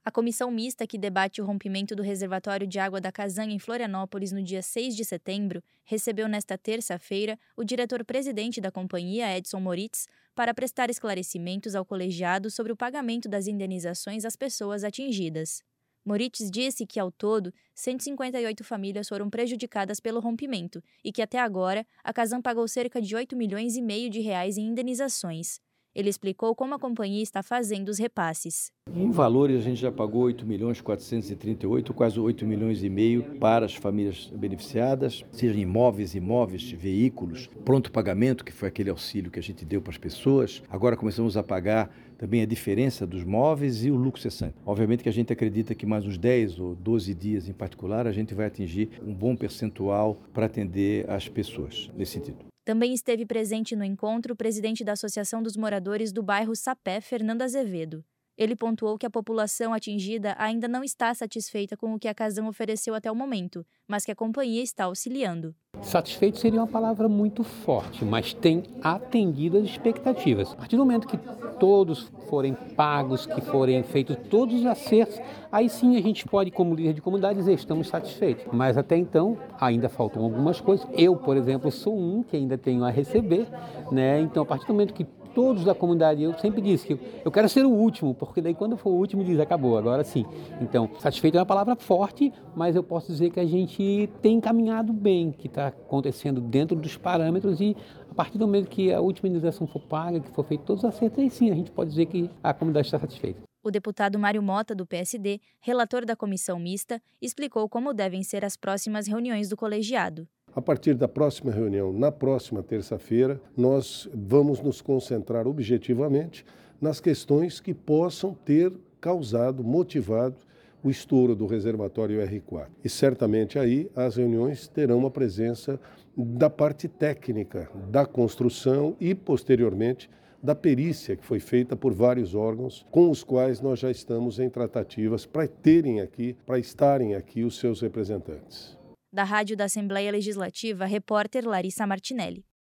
A comissão mista que debate o rompimento do reservatório de água da Casanha em Florianópolis no dia 6 de setembro recebeu nesta terça-feira o diretor-presidente da companhia, Edson Moritz, para prestar esclarecimentos ao colegiado sobre o pagamento das indenizações às pessoas atingidas. Moritz disse que, ao todo, 158 famílias foram prejudicadas pelo rompimento e que, até agora, a Casan pagou cerca de 8,5 milhões de reais em indenizações. Ele explicou como a companhia está fazendo os repasses. Em valores, a gente já pagou 8.438, quase 8,5 milhões para as famílias beneficiadas, seja imóveis, veículos, pronto pagamento, que foi aquele auxílio que a gente deu para as pessoas. Agora começamos a pagar também a diferença dos móveis e o lucro cessante. Obviamente que a gente acredita que mais uns 10 ou 12 dias em particular, a gente vai atingir um bom percentual para atender as pessoas, nesse sentido. Também esteve presente no encontro o presidente da Associação dos Moradores do bairro Sapé, Fernando Azevedo. Ele pontuou que a população atingida ainda não está satisfeita com o que a Casan ofereceu até o momento, mas que a companhia está auxiliando. Satisfeito seria uma palavra muito forte, mas tem atendido as expectativas. A partir do momento que todos forem pagos, que forem feitos todos os acertos, aí sim a gente pode, como líder de comunidade, dizer estamos satisfeitos. Mas até então ainda faltam algumas coisas. Eu, por exemplo, sou um que ainda tenho a receber, né? Então, a partir do momento que todos da comunidade, eu sempre disse que eu quero ser o último, porque daí quando eu for o último diz acabou, agora sim. Então, satisfeito é uma palavra forte, mas eu posso dizer que a gente tem caminhado bem, que está acontecendo dentro dos parâmetros e a partir do momento que a última indenização for paga, que for feito todos os acertos, aí sim a gente pode dizer que a comunidade está satisfeita. O deputado Mário Mota, do PSD, relator da comissão mista, explicou como devem ser as próximas reuniões do colegiado. A partir da próxima reunião, na próxima terça-feira, nós vamos nos concentrar objetivamente nas questões que possam ter causado, motivado o estouro do reservatório R4. E certamente aí as reuniões terão a presença da parte técnica da construção e, posteriormente, da perícia que foi feita por vários órgãos com os quais nós já estamos em tratativas para estarem aqui os seus representantes. Da Rádio da Assembleia Legislativa, repórter Larissa Martinelli.